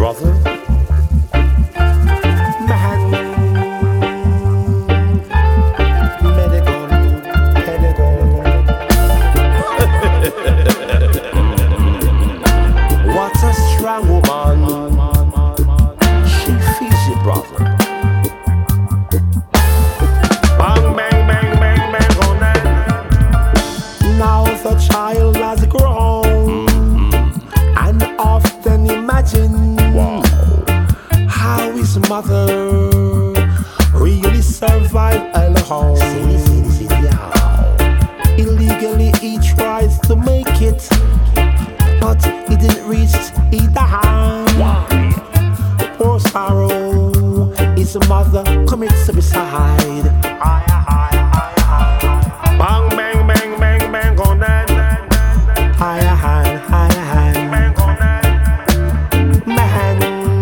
brother. Man, what a strong woman. She feels it, brother. Bang, bang, bang, bang, bang on that. Now the child has grown, and often imagine how his mother really survived alone. Illegally he tries to make it, but he didn't reach either hand. Poor sorrow, his mother commits suicide. Bang, bang, bang, bang, bang on that. Higher hand, bang on that. Man,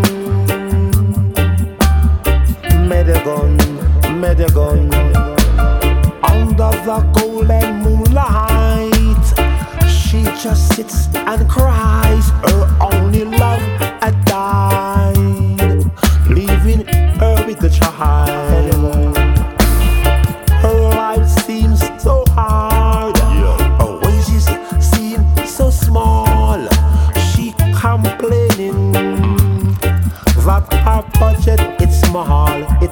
Medagon, under the golden moonlight, she just sits and cries. Her only love had died, leaving her with the child. Her life seems so hard, her wages seem so small. She complaining that her budget it's small.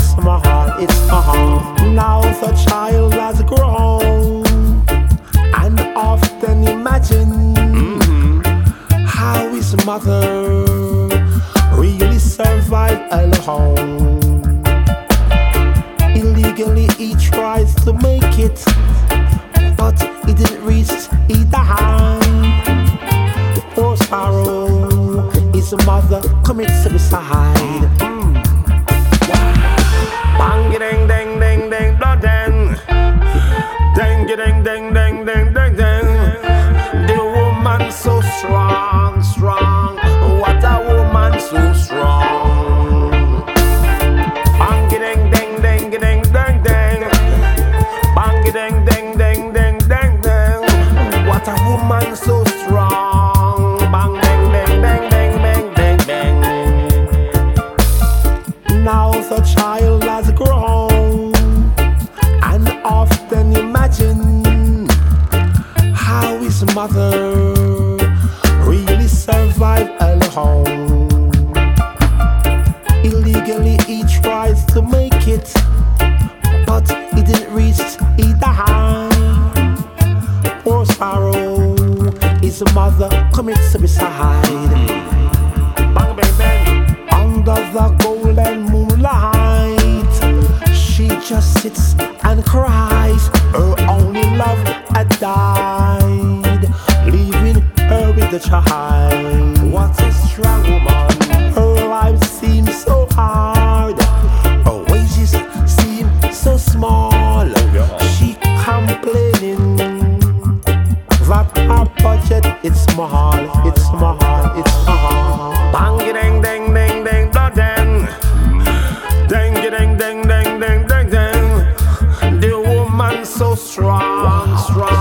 Now the child has grown, and often imagine how his mother really survived alone. Illegally he tries to make it, but he didn't reach either hand. Poor sorrow, his mother commits suicide. Bang ding ding ding ding ding ding ding ding ding ding ding ding. The woman so strong, strong. What a woman so strong. Bang ding ding ding ding ding ding. Bang ding ding ding ding ding ding. What a woman so strong. Bang ding ding ding ding ding ding ding. Now the child has grown, and often imagine how his mother really survived alone. Illegally he tries to make it, but he didn't reach either hand. Poor sorrow, his mother commits suicide. Bang bang bang. Under the golden moonlight, she just sits and cries. Her only love had died, leaving her with the child. What a strong woman. Her life seems so hard, her wages seem so small. She complaining that her budget it's small. Bang ding ding ding ding ding. Ding ding ding ding ding ding ding. The woman so strong, strong.